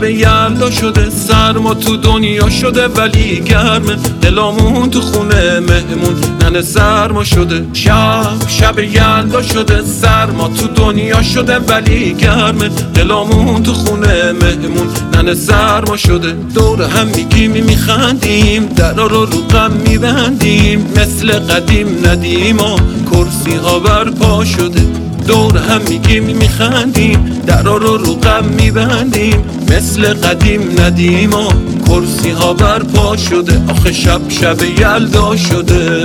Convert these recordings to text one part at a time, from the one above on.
شب یلدا شده، سرما تو دنیا شده ولی گرمه، دلامون تو خونه مهمون ننه سرما شده. شب یلدا شده، سرما تو دنیا شده ولی گرمه، دلامون تو خونه مهمون ننه سرما شده. دور هم میگیم میخندیم، درا رو غم میبندیم، مثل قدیم ندیم و کرسی ها برپا شده. دور هم میگیم میخندیم، درا رو غم میبندیم، مثل قدیم ندیم و کرسی ها برپا شده. آخه شب یلدا شده.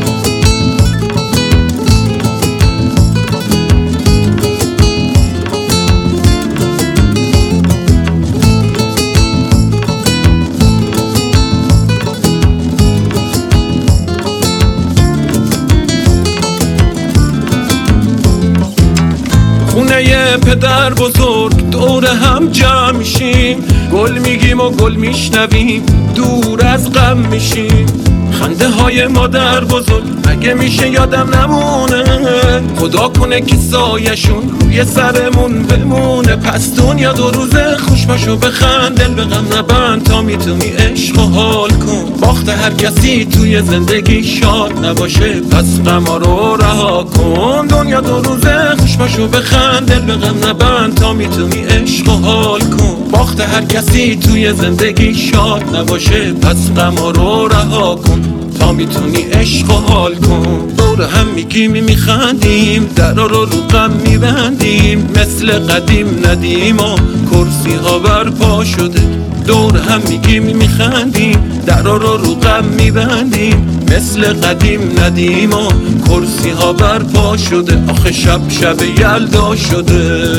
خونه پدر بزرگ دور هم جمع میشیم، گل میگیم و گل میشنویم، دور از غم میشیم. خنده های مادر بزرگ مگه میشه یادم نمونه، خدا کنه که سایشون روی سرمون بمونه. پس دنیا دو روزه خوش باشو بخند، دل به غم نبند تا میتونی عشق و حال کن. باخت هر کسی توی زندگی شاد نباشه، پس غما رو رها کن. دنیا دو روزه خوش باشو بخند، دل به غم نبند تا میتونی عشق و حال کن. باخت هر کسی توی زندگی شاد نباشه، پس غما رو رها کن تا میتونی عشق و حال کن. دور هم میگیم میخندیم، درا رو غم میبندیم، مثل قدیم ندیم و کرسی ها برپا شده. دور هم میگیم میخندیم، درا رو غم میبندیم، مثل قدیم ندیم و کرسی ها برپا شده. آخه شب یلدا شده.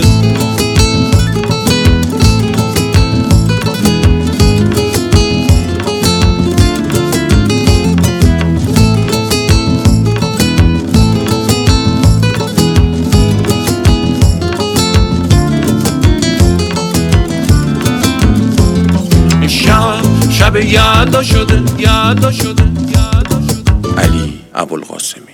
شب یلدا شده. علی ابوالقاسمی.